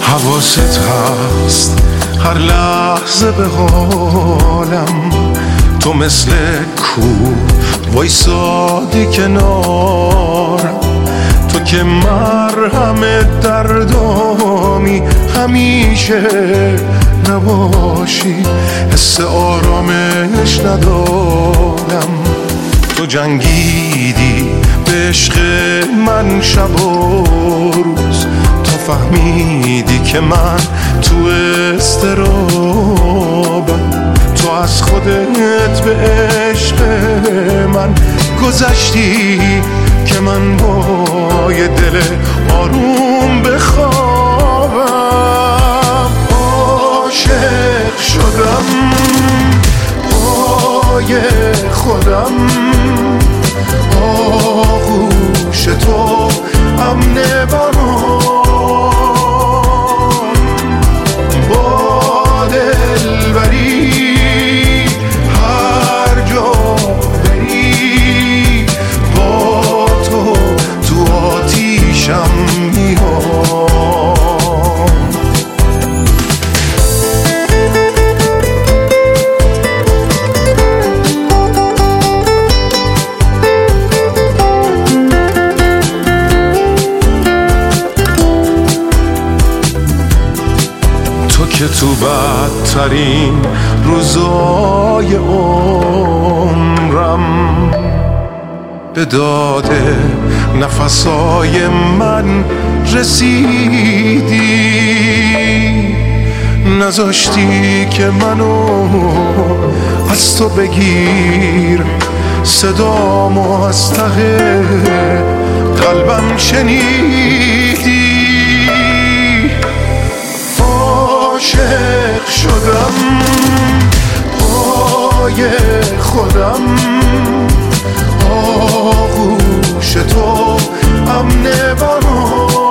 حواست هست هر لحظه به حالم، تو مثل کوه وایسادی کنارم، تو که مرهم دردامی همیشه نباشی، حس آرامش ندارم. تو جنگیدی به عشق من شب و روز، تو فهمیدی که من تو اضطرابم، تو از خودت به عشق من گذشتی که من با یه دل آروم بخوابم. عاشق شدم پای خودم، آغوش تو امن برام، با دلبری هر جا بری، با تو تو آتیشم میام. که تو بدترین روزای عمرم به داد نفسای من رسیدی، نذاشتی که منو از تو بگیر، صدامو از ته قلبم شنیدی. عاشق شدم پای خودم، آغوش تو امن برام،